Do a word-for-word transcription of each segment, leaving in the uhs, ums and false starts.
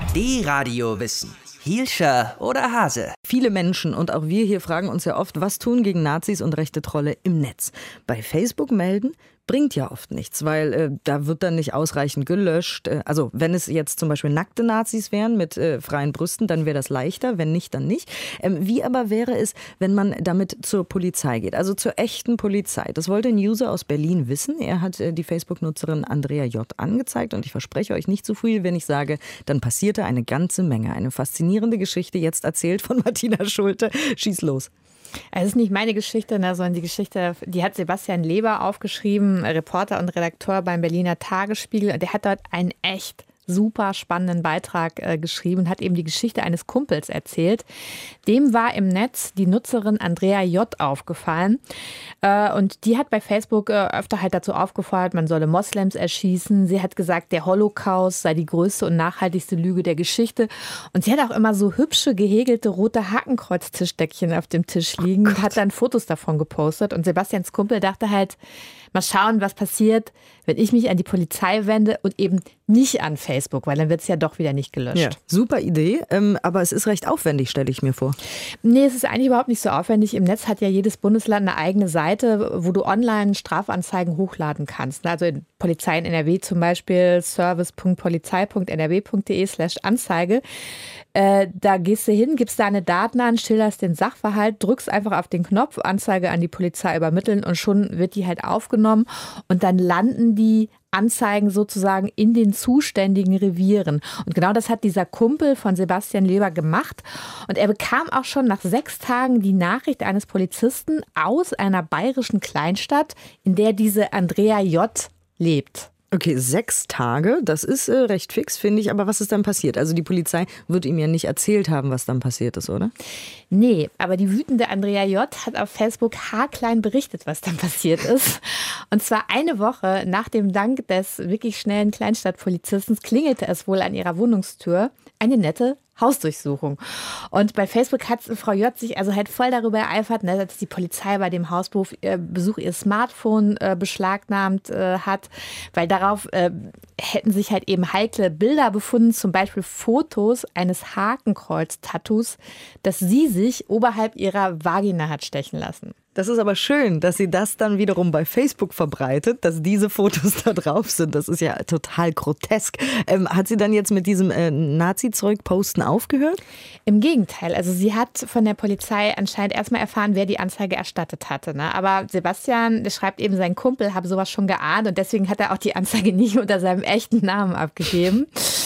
D-Radio Wissen. Hielscher oder Hase? Viele Menschen und auch wir hier fragen uns ja oft, was tun gegen Nazis und rechte Trolle im Netz? Bei Facebook melden bringt ja oft nichts, weil äh, da wird dann nicht ausreichend gelöscht. Äh, also wenn es jetzt zum Beispiel nackte Nazis wären mit äh, freien Brüsten, dann wäre das leichter, wenn nicht, dann nicht. Ähm, wie aber wäre es, wenn man damit zur Polizei geht, also zur echten Polizei? Das wollte ein User aus Berlin wissen. Er hat äh, die Facebook-Nutzerin Andrea J. angezeigt und ich verspreche euch nicht zu viel, wenn ich sage, dann passierte eine ganze Menge. Eine faszinierende Geschichte, jetzt erzählt von Martina Schulte. Schieß los. Es ist nicht meine Geschichte, sondern die Geschichte, die hat Sebastian Leber aufgeschrieben, Reporter und Redakteur beim Berliner Tagesspiegel. Und der hat dort einen echt super spannenden Beitrag äh, geschrieben und hat eben die Geschichte eines Kumpels erzählt. Dem war im Netz die Nutzerin Andrea J. aufgefallen. Äh, und die hat bei Facebook äh, öfter halt dazu aufgefordert, man solle Moslems erschießen. Sie hat gesagt, der Holocaust sei die größte und nachhaltigste Lüge der Geschichte. Und sie hat auch immer so hübsche, gehäkelte rote Hakenkreuz-Tischdeckchen auf dem Tisch liegen und hat dann Fotos davon gepostet. Und Sebastians Kumpel dachte halt, mal schauen, was passiert, wenn ich mich an die Polizei wende und eben nicht an Facebook, weil dann wird es ja doch wieder nicht gelöscht. Ja, super Idee, ähm, aber es ist recht aufwendig, stelle ich mir vor. Nee, es ist eigentlich überhaupt nicht so aufwendig. Im Netz hat ja jedes Bundesland eine eigene Seite, wo du online Strafanzeigen hochladen kannst. Also in Polizei in N R W zum Beispiel service punkt polizei punkt n r w punkt d e slash Anzeige. Äh, da gehst du hin, gibst deine Daten an, schilderst den Sachverhalt, drückst einfach auf den Knopf, Anzeige an die Polizei übermitteln und schon wird die halt aufgenommen und dann landen die Anzeigen sozusagen in den zuständigen Revieren. Und genau das hat dieser Kumpel von Sebastian Leber gemacht. Und er bekam auch schon nach sechs Tagen die Nachricht eines Polizisten aus einer bayerischen Kleinstadt, in der diese Andrea J. lebt. Okay, sechs Tage, das ist äh, recht fix, finde ich. Aber was ist dann passiert? Also die Polizei wird ihm ja nicht erzählt haben, was dann passiert ist, oder? Nee, aber die wütende Andrea J. hat auf Facebook haarklein berichtet, was dann passiert ist. Und zwar eine Woche nach dem Dank des wirklich schnellen Kleinstadtpolizisten klingelte es wohl an ihrer Wohnungstür. Eine nette Hausdurchsuchung. Und bei Facebook hat Frau J. sich also halt voll darüber ereifert, ne, dass die Polizei bei dem Hausbesuch äh, Besuch ihr Smartphone äh, beschlagnahmt äh, hat, weil darauf äh, hätten sich halt eben heikle Bilder befunden, zum Beispiel Fotos eines Hakenkreuz-Tattoos, das sie sich oberhalb ihrer Vagina hat stechen lassen. Das ist aber schön, dass sie das dann wiederum bei Facebook verbreitet, dass diese Fotos da drauf sind. Das ist ja total grotesk. Ähm, hat sie dann jetzt mit diesem äh, Nazi-Zeug-Posten aufgehört? Im Gegenteil. Also sie hat von der Polizei anscheinend erstmal erfahren, wer die Anzeige erstattet hatte. Ne? Aber Sebastian, der schreibt eben, sein Kumpel habe sowas schon geahnt und deswegen hat er auch die Anzeige nicht unter seinem echten Namen abgegeben.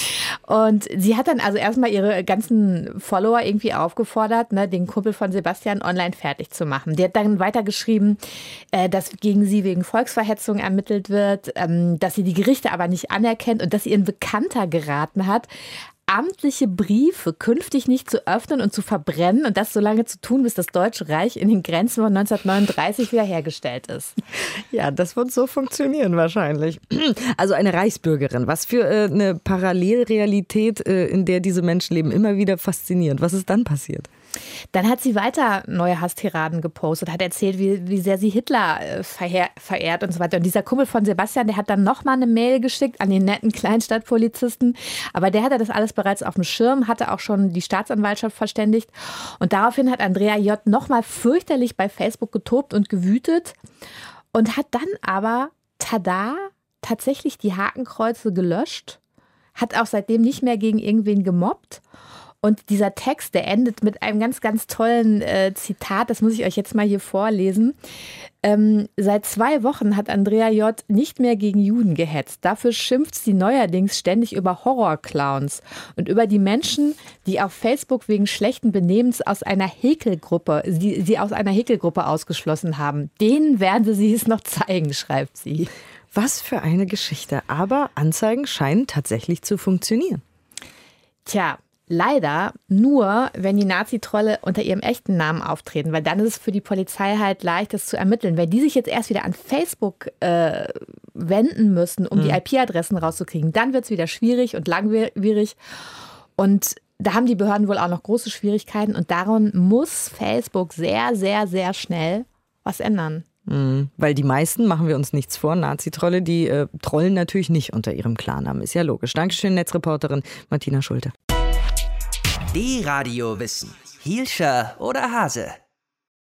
Und sie hat dann also erstmal ihre ganzen Follower irgendwie aufgefordert, ne, den Kumpel von Sebastian online fertig zu machen. Der hat dann weitergeschrieben, äh, dass gegen sie wegen Volksverhetzung ermittelt wird, ähm, dass sie die Gerichte aber nicht anerkennt und dass ihr ein Bekannter geraten hat, amtliche Briefe künftig nicht zu öffnen und zu verbrennen und das so lange zu tun, bis das Deutsche Reich in den Grenzen von neunzehnhundertneununddreißig wiederhergestellt ist. Ja, das wird so funktionieren wahrscheinlich. Also eine Reichsbürgerin. Was für äh, eine Parallelrealität, äh, in der diese Menschen leben. Immer wieder faszinierend. Was ist dann passiert? Dann hat sie weiter neue Hasstiraden gepostet, hat erzählt, wie, wie sehr sie Hitler äh, verheer, verehrt und so weiter. Und dieser Kumpel von Sebastian, der hat dann nochmal eine Mail geschickt an den netten Kleinstadtpolizisten. Aber der hatte das alles bereits auf dem Schirm, hatte auch schon die Staatsanwaltschaft verständigt. Und daraufhin hat Andrea J. nochmal fürchterlich bei Facebook getobt und gewütet und hat dann aber, tada, tatsächlich die Hakenkreuze gelöscht, hat auch seitdem nicht mehr gegen irgendwen gemobbt. Und dieser Text, der endet mit einem ganz, ganz tollen äh, Zitat, das muss ich euch jetzt mal hier vorlesen. Ähm, seit zwei Wochen hat Andrea J. nicht mehr gegen Juden gehetzt. Dafür schimpft sie neuerdings ständig über Horrorclowns und über die Menschen, die auf Facebook wegen schlechten Benehmens aus einer Häkelgruppe, sie, sie aus einer Häkelgruppe ausgeschlossen haben. Denen werden sie es noch zeigen, schreibt sie. Was für eine Geschichte. Aber Anzeigen scheinen tatsächlich zu funktionieren. Tja. Leider nur, wenn die Nazi-Trolle unter ihrem echten Namen auftreten, weil dann ist es für die Polizei halt leicht, das zu ermitteln. Wenn die sich jetzt erst wieder an Facebook äh, wenden müssen, um mhm. die I P-Adressen rauszukriegen, dann wird es wieder schwierig und langwierig. Und da haben die Behörden wohl auch noch große Schwierigkeiten. Und daran muss Facebook sehr, sehr, sehr schnell was ändern. Mhm. Weil die meisten, machen wir uns nichts vor, Nazi-Trolle, die äh, trollen natürlich nicht unter ihrem Klarnamen. Ist ja logisch. Dankeschön, Netzreporterin Martina Schulte. Die Radiowissen. Hielscher oder Hase?